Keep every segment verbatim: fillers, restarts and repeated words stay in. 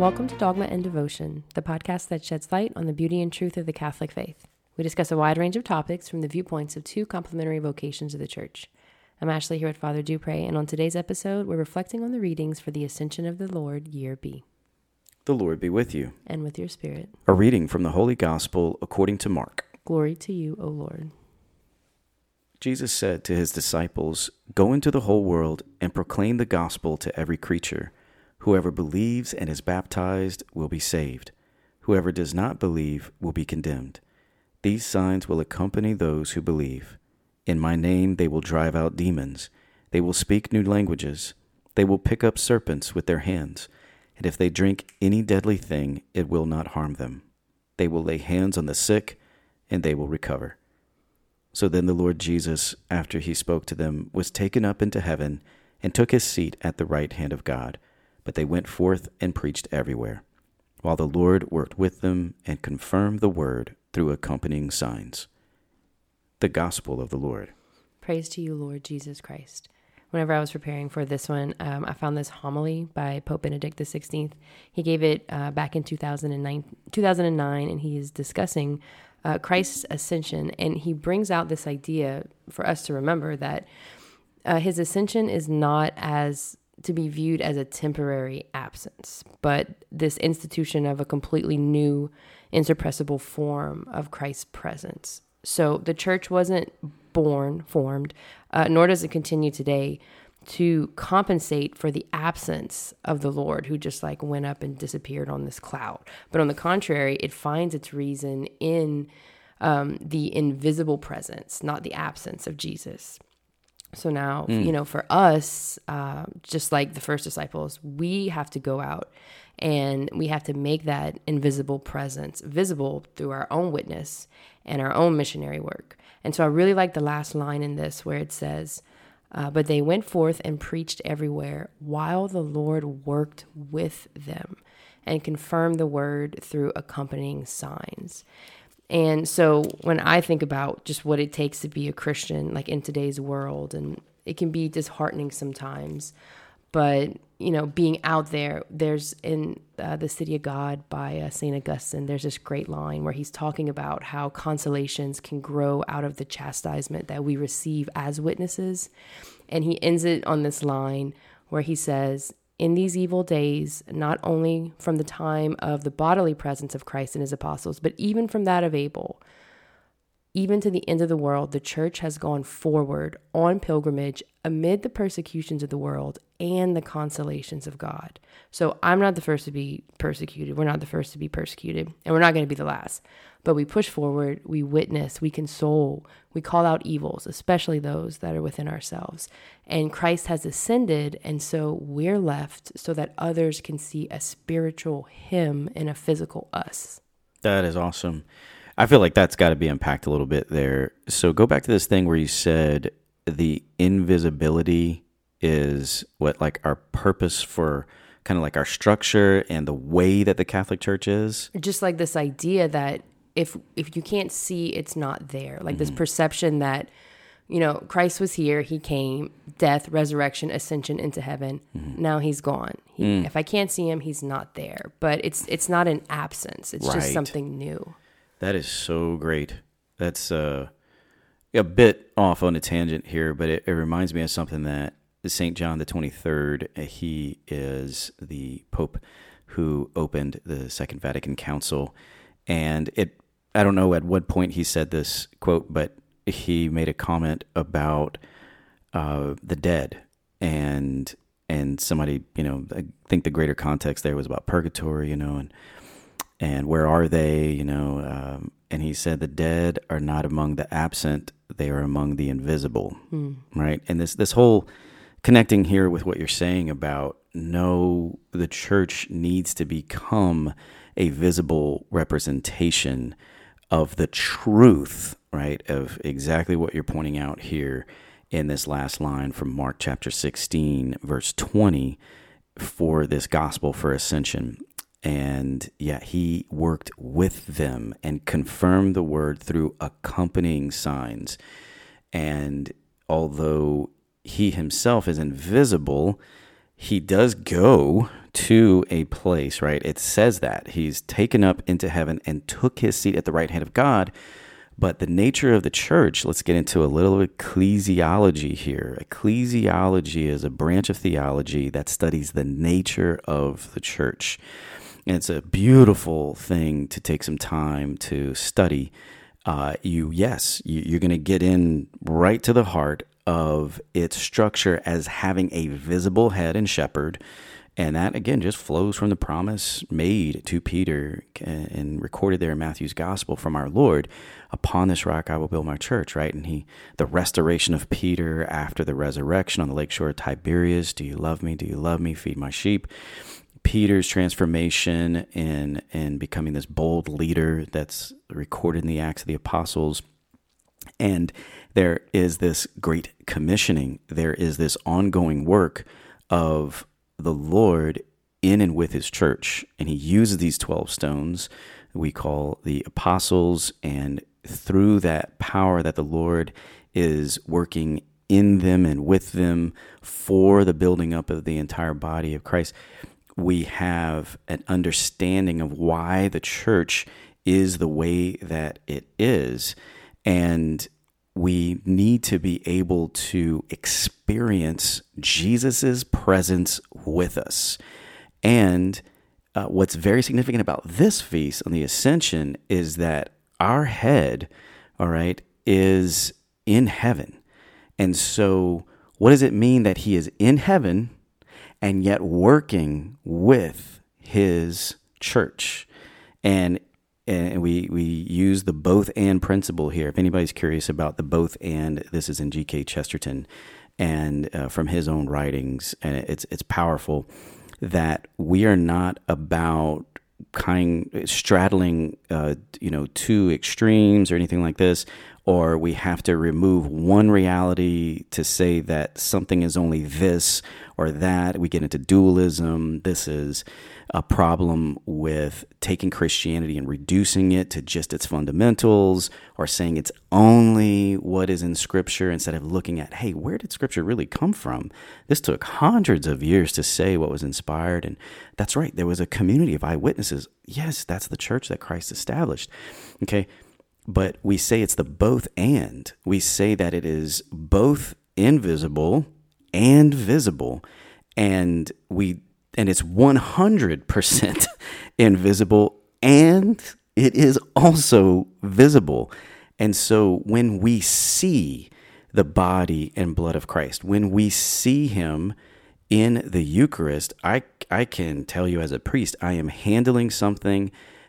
Welcome to Dogma and Devotion, the podcast that sheds light on the beauty and truth of the Catholic faith. We discuss a wide range of topics from the viewpoints of two complementary vocations of the Church. I'm Ashley here with Father Dupre, and on today's episode, we're reflecting on the readings for the Ascension of the Lord, Year B. The Lord be with you. And with your spirit. A reading from the Holy Gospel according to Mark. Glory to you, O Lord. Jesus said to his disciples, "Go into the whole world and proclaim the gospel to every creature. Whoever believes and is baptized will be saved. Whoever does not believe will be condemned. These signs will accompany those who believe. In my name they will drive out demons. They will speak new languages. They will pick up serpents with their hands. And if they drink any deadly thing, it will not harm them. They will lay hands on the sick, and they will recover." So then the Lord Jesus, after he spoke to them, was taken up into heaven and took his seat at the right hand of God. But they went forth and preached everywhere, while the Lord worked with them and confirmed the word through accompanying signs. The Gospel of the Lord. Praise to you, Lord Jesus Christ. Whenever I was preparing for this one, um, I found this homily by Pope Benedict the sixteenth. He gave it uh, back in two thousand nine, two thousand nine, and he is discussing uh, Christ's ascension. And he brings out this idea for us to remember that uh, his ascension is not as to be viewed as a temporary absence, but this institution of a completely new, insuppressible form of Christ's presence. So the church wasn't born, formed, uh, nor does it continue today to compensate for the absence of the Lord who just like went up and disappeared on this cloud. But on the contrary, it finds its reason in um, the invisible presence, not the absence of Jesus. So now, mm. you know, for us, uh, just like the first disciples, we have to go out and we have to make that invisible presence visible through our own witness and our own missionary work. And so I really like the last line in this where it says, uh, but they went forth and preached everywhere while the Lord worked with them and confirmed the word through accompanying signs. And so when I think about just what it takes to be a Christian, like in today's world, and it can be disheartening sometimes, but, you know, being out there, there's in uh, The City of God by uh, Saint Augustine, there's this great line where he's talking about how consolations can grow out of the chastisement that we receive as witnesses. And he ends it on this line where he says, "In these evil days, not only from the time of the bodily presence of Christ and his apostles, but even from that of Abel, even to the end of the world, the church has gone forward on pilgrimage amid the persecutions of the world and the consolations of God." So I'm not the first to be persecuted. We're not the first to be persecuted, and we're not going to be the last. But we push forward, we witness, we console, we call out evils, especially those that are within ourselves. And Christ has ascended, and so we're left so that others can see a spiritual him in a physical us. That is awesome. I feel like that's got to be unpacked a little bit there. So go back to this thing where you said the invisibility is what, like our purpose for kind of like our structure and the way that the Catholic Church is. Just like this idea that if if you can't see, it's not there. Like mm-hmm. this perception that, you know, Christ was here, he came, death, resurrection, ascension into heaven. Mm-hmm. Now he's gone. He, mm. If I can't see him, he's not there. But it's it's not an absence. It's right. just something new. That is so great. That's uh, a bit off on a tangent here, but it, it reminds me of something that Saint John the twenty-third, he is the Pope who opened the Second Vatican Council. And it, I don't know at what point he said this quote, but he made a comment about uh, the dead. And and somebody, you know, I think the greater context there was about purgatory, you know, and And where are they, you know? Um, and he said the dead are not among the absent; they are among the invisible, mm. right? And this this whole connecting here with what you're saying about no, the church needs to become a visible representation of the truth, right? Of exactly what you're pointing out here in this last line from Mark chapter sixteen, verse twenty, for this gospel for ascension. And yeah, he worked with them and confirmed the word through accompanying signs. And although he himself is invisible, he does go to a place, right? It says that he's taken up into heaven and took his seat at the right hand of God. But the nature of the church, let's get into a little ecclesiology here. Ecclesiology is a branch of theology that studies the nature of the church. And it's a beautiful thing to take some time to study. Uh, you, yes, you, you're going to get in right to the heart of its structure as having a visible head and shepherd. And that, again, just flows from the promise made to Peter and recorded there in Matthew's gospel from our Lord. Upon this rock I will build my church, right? And he, the restoration of Peter after the resurrection on the lakeshore of Tiberias. Do you love me? Do you love me? Feed my sheep. Peter's transformation in, in becoming this bold leader that's recorded in the Acts of the Apostles. And there is this great commissioning. There is this ongoing work of the Lord in and with his church. And he uses these twelve stones we call the apostles. And through that power that the Lord is working in them and with them for the building up of the entire body of Christ, we have an understanding of why the church is the way that it is. And we need to be able to experience Jesus's presence with us. And uh, what's very significant about this feast on the Ascension is that our head, all right, is in heaven. And so what does it mean that he is in heaven and yet working with his church? And And we, we use the both and principle here. If anybody's curious about the both and, this is in G K Chesterton and uh, from his own writings. And it's it's powerful that we are not about kind straddling, uh, you know, two extremes or anything like this, or we have to remove one reality to say that something is only this or that. We get into dualism. This is a problem with taking Christianity and reducing it to just its fundamentals, or saying it's only what is in Scripture instead of looking at, hey, where did Scripture really come from? This took hundreds of years to say what was inspired. And that's right. There was a community of eyewitnesses. Yes, that's the church that Christ established. Okay. But we say it's the both and. We say that it is both invisible and visible. And we and it's one hundred percent invisible, and it is also visible. And so when we see the body and blood of Christ, when we see him in the Eucharist, I, I can tell you as a priest, I am handling something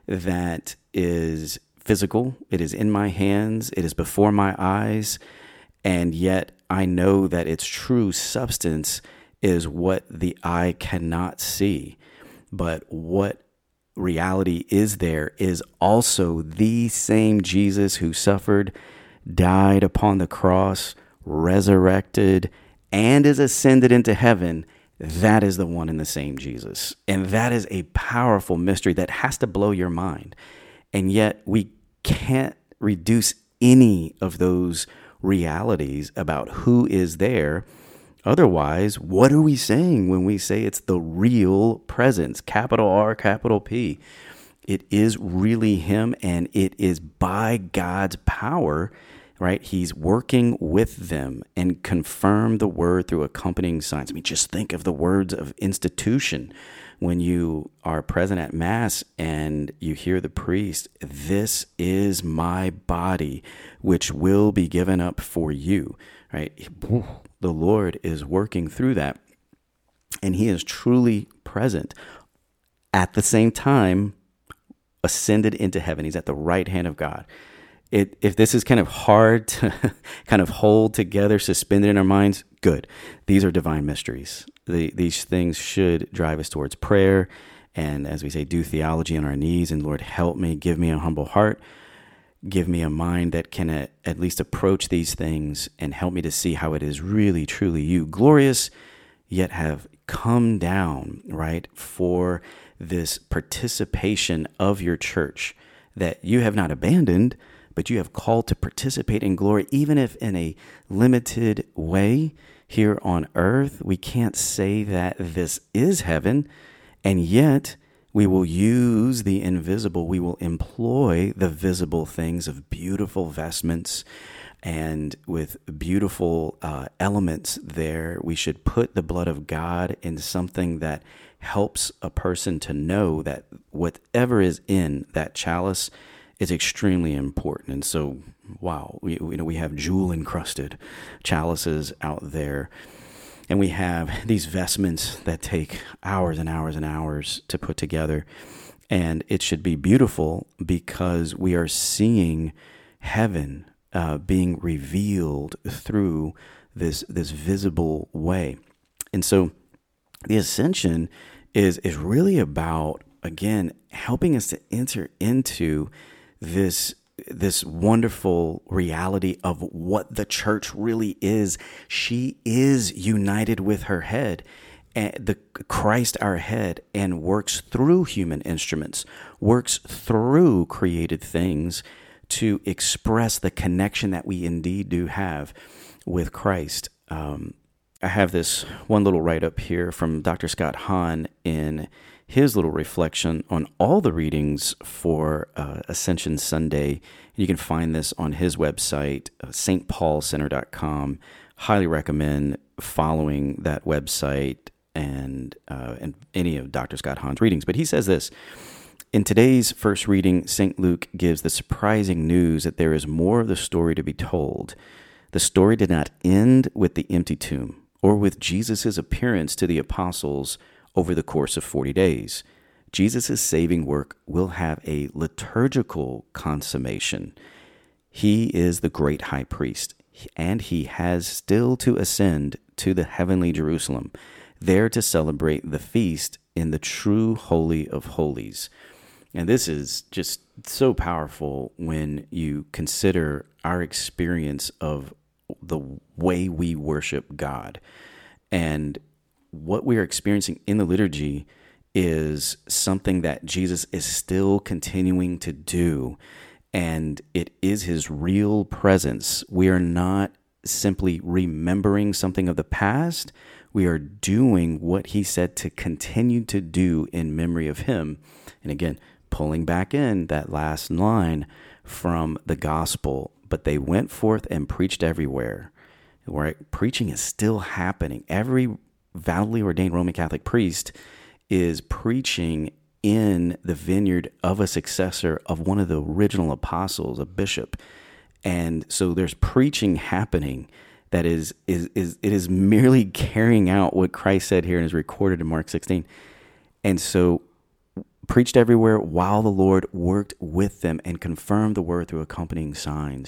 that is physical. It is in my hands. It is before my eyes. And yet I know that its true substance is what the eye cannot see. But what reality is there is also the same Jesus who suffered, died upon the cross, resurrected, and is ascended into heaven. That is the one and the same Jesus. And that is a powerful mystery that has to blow your mind. And yet we can't reduce any of those realities about who is there. Otherwise, what are we saying when we say it's the real presence? Capital R, capital P. It is really him, and it is by God's power, right? He's working with them and confirm the word through accompanying signs. I mean, just think of the words of institution. When you are present at Mass and you hear the priest, this is my body, which will be given up for you, right? The Lord is working through that, and he is truly present. At the same time, ascended into heaven. He's at the right hand of God. It, if this is kind of hard to kind of hold together, suspended in our minds, good. These are divine mysteries. The, these things should drive us towards prayer. And as we say, do theology on our knees. And Lord, help me, give me a humble heart. Give me a mind that can uh, at least approach these things and help me to see how it is really, truly you, glorious, yet have come down, right, for this participation of your church that you have not abandoned, but you have called to participate in glory, even if in a limited way. here on earth. We can't say that this is heaven, and yet we will use the invisible. We will employ the visible things of beautiful vestments and with beautiful uh, elements there. We should put the blood of God in something that helps a person to know that whatever is in that chalice is extremely important. And so, wow, we you know we have jewel encrusted chalices out there, and we have these vestments that take hours and hours and hours to put together. And it should be beautiful because we are seeing heaven uh, being revealed through this this visible way. And so the ascension is is really about, again, helping us to enter into this this wonderful reality of what the church really is. She is united with her head, and the Christ our head, and works through human instruments, works through created things to express the connection that we indeed do have with Christ. Um, I have this one little write-up here from Doctor Scott Hahn in his little reflection on all the readings for uh, Ascension Sunday. You can find this on his website, uh, s t paul center dot com. Highly recommend following that website and uh, and any of Doctor Scott Hahn's readings. But he says this: in today's first reading, Saint Luke gives the surprising news that there is more of the story to be told. The story did not end with the empty tomb or with Jesus' appearance to the apostles over the course of forty days. Jesus' saving work will have a liturgical consummation. He is the great high priest, and he has still to ascend to the heavenly Jerusalem, there to celebrate the feast in the true Holy of Holies. And this is just so powerful when you consider our experience of the way we worship God. And what we are experiencing in the liturgy is something that Jesus is still continuing to do, and it is his real presence. We are not simply remembering something of the past. We are doing what he said to continue to do in memory of him. And again, pulling back in that last line from the gospel, but they went forth and preached everywhere. Right? Preaching is still happening. Every validly ordained Roman Catholic priest is preaching in the vineyard of a successor of one of the original apostles, a bishop. And so there's preaching happening that is, is, is it is merely carrying out what Christ said here and is recorded in Mark sixteen. And so preached everywhere while the Lord worked with them and confirmed the word through accompanying signs.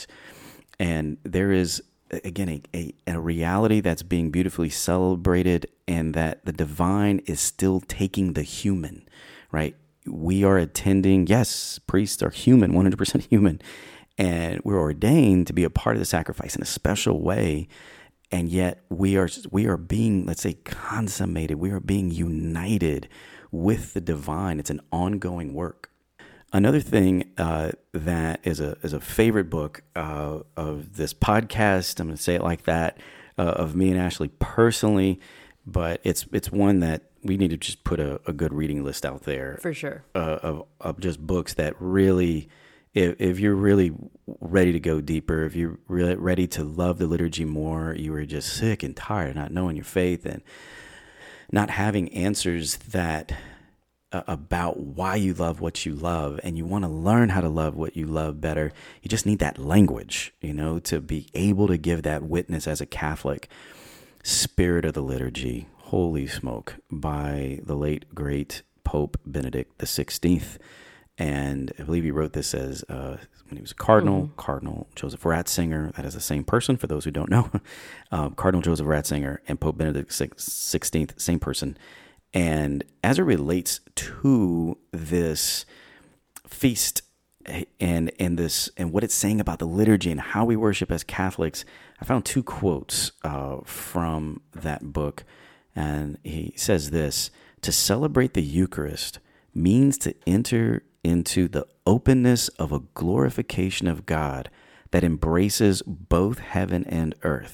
And there is, again, a, a, a reality that's being beautifully celebrated, and that the divine is still taking the human, right? We are attending, yes, priests are human, one hundred percent human, and we're ordained to be a part of the sacrifice in a special way, and yet we are we are being, let's say, consummated. We are being united with the divine. It's an ongoing work. Another thing uh, that is a is a favorite book uh, of this podcast, I'm going to say it like that, uh, of me and Ashley personally, but it's it's one that we need to just put a, a good reading list out there. For sure. Uh, of, of just books that really, if, if you're really ready to go deeper, if you're really ready to love the liturgy more, you were just sick and tired of not knowing your faith and not having answers that uh, about why you love what you love, and you want to learn how to love what you love better. You just need that language, you know, to be able to give that witness as a Catholic. Spirit of the Liturgy, holy smoke, by the late, great Pope Benedict the sixteenth. And I believe he wrote this as uh, when he was a cardinal, mm-hmm. Cardinal Joseph Ratzinger. That is the same person, for those who don't know. um, Cardinal Joseph Ratzinger and Pope Benedict the sixteenth, same person. And as it relates to this feast and and this and what it's saying about the liturgy and how we worship as Catholics, I found two quotes uh, from that book. And he says this: to celebrate the Eucharist means to enter into the openness of a glorification of God that embraces both heaven and earth,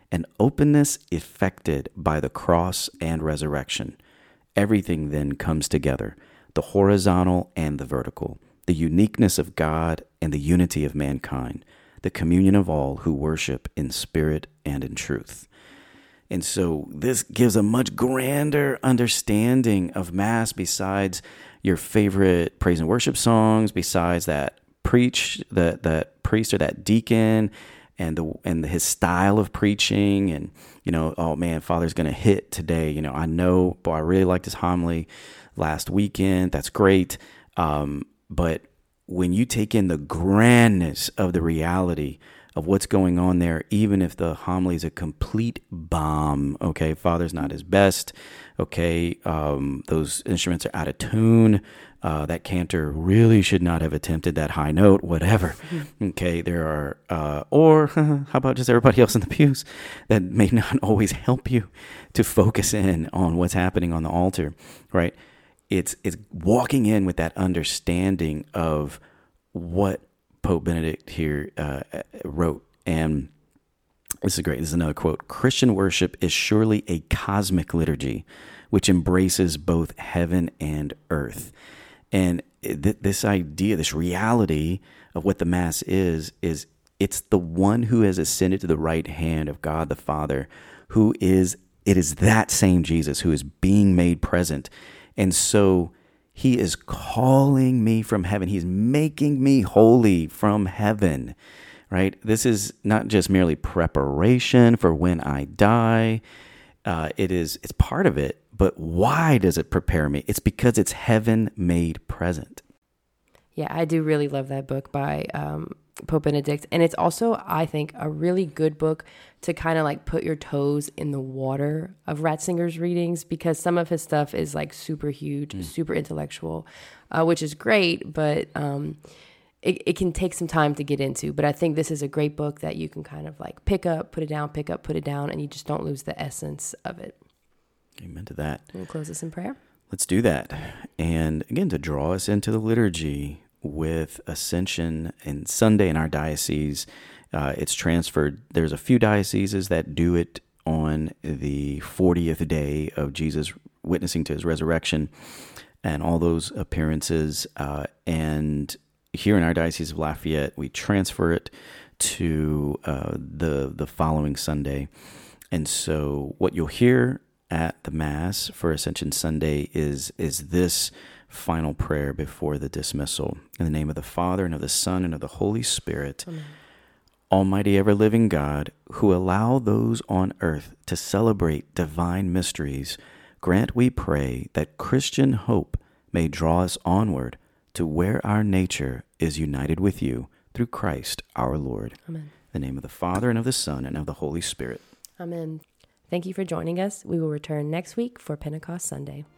an openness effected by the cross and resurrection. Everything then comes together, the horizontal and the vertical, the uniqueness of God and the unity of mankind, the communion of all who worship in spirit and in truth. And so this gives a much grander understanding of Mass besides your favorite praise and worship songs, besides that preach, that that priest or that deacon and the and his style of preaching, and you know, oh man, Father's gonna hit today. You know, I know, boy, I really liked his homily last weekend. That's great. Um, but when you take in the grandness of the reality of what's going on there, even if the homily is a complete bomb, okay, Father's not his best, okay, um, those instruments are out of tune, uh, that cantor really should not have attempted that high note, whatever, okay, there are, uh, or how about just everybody else in the pews that may not always help you to focus in on what's happening on the altar, right? It's, it's walking in with that understanding of what Pope Benedict here uh, wrote, and this is great. This is another quote. Christian worship is surely a cosmic liturgy which embraces both heaven and earth. And th- this idea, this reality of what the Mass is, is it's the one who has ascended to the right hand of God the Father, who is, it is that same Jesus who is being made present. And so he is calling me from heaven. He's making me holy from heaven, right? This is not just merely preparation for when I die. Uh, it is, it's part of it. But why does it prepare me? It's because it's heaven made present. Yeah, I do really love that book by um, Pope Benedict. And it's also, I think, a really good book to kind of like put your toes in the water of Ratzinger's readings, because some of his stuff is like super huge, mm. super intellectual, uh, which is great, but um, it, it can take some time to get into. But I think this is a great book that you can kind of like pick up, put it down, pick up, put it down, and you just don't lose the essence of it. Amen to that. We'll close us in prayer. Let's do that. And again, to draw us into the liturgy with Ascension and Sunday in our diocese, uh, it's transferred. There's a few dioceses that do it on the fortieth day of Jesus witnessing to his resurrection and all those appearances. Uh, and here in our Diocese of Lafayette, we transfer it to uh, the the following Sunday. And so what you'll hear at the Mass for Ascension Sunday is is this final prayer before the dismissal. In the name of the Father, and of the Son, and of the Holy Spirit. Amen. Almighty ever-living God, who allow those on earth to celebrate divine mysteries, grant, we pray, that Christian hope may draw us onward to where our nature is united with you through Christ our Lord. Amen. In the name of the Father, and of the Son, and of the Holy Spirit. Amen. Thank you for joining us. We will return next week for Pentecost Sunday.